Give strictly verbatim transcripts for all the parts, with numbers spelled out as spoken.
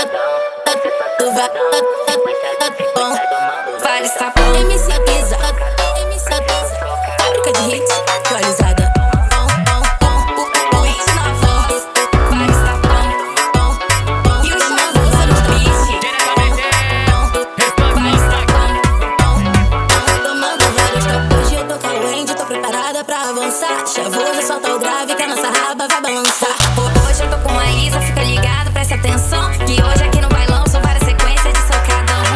tu vai bom. Vários tapão, M C Isa, fábrica de hits, atualizada. Chavoso, solta o grave que a nossa raba vai balançar. Hoje eu tô com a Isa, fica ligado, presta atenção, que hoje aqui no bailão são várias sequências de socadão.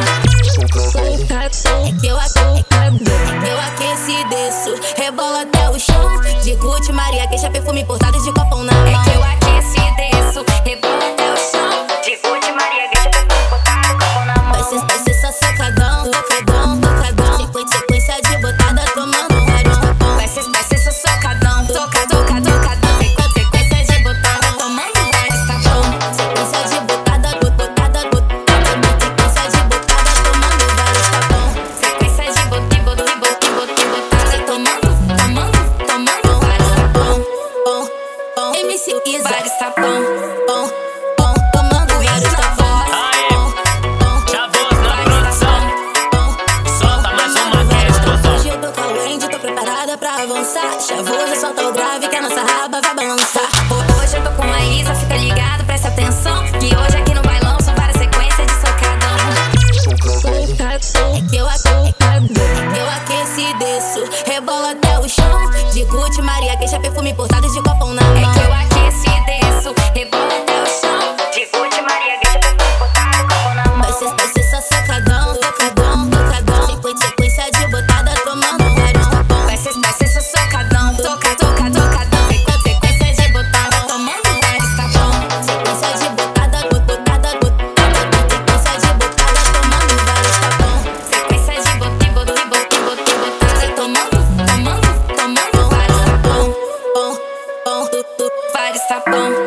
É que eu, é que eu aqueço e desço, rebola até o chão. De Gucci, Maria, queixa, perfume importado de copão na mão. É que eu aqueço e desço, rebola até o chão. De Gucci, Maria, queixa, perfume importado de copão na mão. Vai ser, vai ser só socadão, socadão, socadão. Sequência, sequência de botada tomando vários tapão. Vai ser, vai ser só socadão. Toca, toca, toca, sequência de botada, tomando vários tapão. Sequência de botada, botada, botada. Sequência de botada, tomando vários tapão. Sequência de botada, botada, botada. Tomando, tomando, tomando vários tapão. Bom, bom, M C Isa, vários tapão. Bom, bom, tomando vários tapão. Chavoso na produção. Solta mais uma vez. Hoje eu tô com a Wendy, tô preparada pra avançar. Chavoso, solta o grave que a nossa raba vai balançar. Hoje eu tô com a Isa, fica ligado, presta atenção, que hoje aqui no bailão são várias sequências de socadão. É que eu, é que eu aqueço e desço, rebola até o chão. De Gucci, Maria, queixa, perfume importado de copão na mão. É que eu aqueço e desço, rebola até o chão. De Gucci, Maria, queixa, perfume importado de copão na mão. Vai ser, vai ser só socadão, socadão, socadão. Sequência, sequência de botada tomando vários tapão. Vai ser, vai ser só socadão, toca, toca, tocadão. Sequência de botada tomando vários tapão. Sequência de botada, botada, botada. Sequência de botada tomando vários tapão. Sequência de botada, botada, botada. Tomando, tomando, tomando vários tapão. Bom, bom, vários tapão.